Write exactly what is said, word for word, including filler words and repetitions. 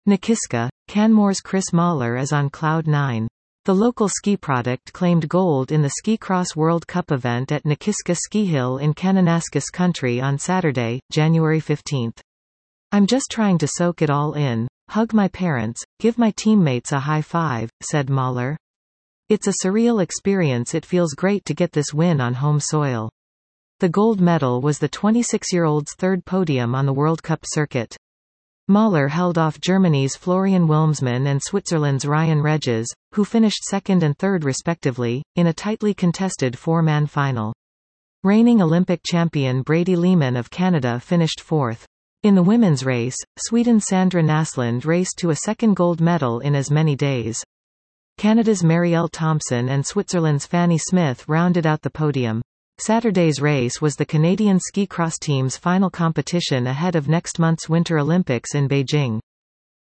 Nikiska, Canmore's Chris Mahler is on cloud nine. The local ski product claimed gold in the Ski Cross World Cup event at Nikiska Ski Hill in Kananaskis Country on Saturday, January fifteenth. "I'm just trying to soak it all in, hug my parents, give my teammates a high five," said Mahler. "It's a surreal experience. It feels great to get this win on home soil." The gold medal was the twenty-six-year-old's third podium on the World Cup circuit. Mahler held off Germany's Florian Wilmsmann and Switzerland's Ryan Regis, who finished second and third respectively, in a tightly contested four-man final. Reigning Olympic champion Brady Lehman of Canada finished fourth. In the women's race, Sweden's Sandra Naslund raced to a second gold medal in as many days. Canada's Marielle Thompson and Switzerland's Fanny Smith rounded out the podium. Saturday's race was the Canadian ski cross team's final competition ahead of next month's Winter Olympics in Beijing.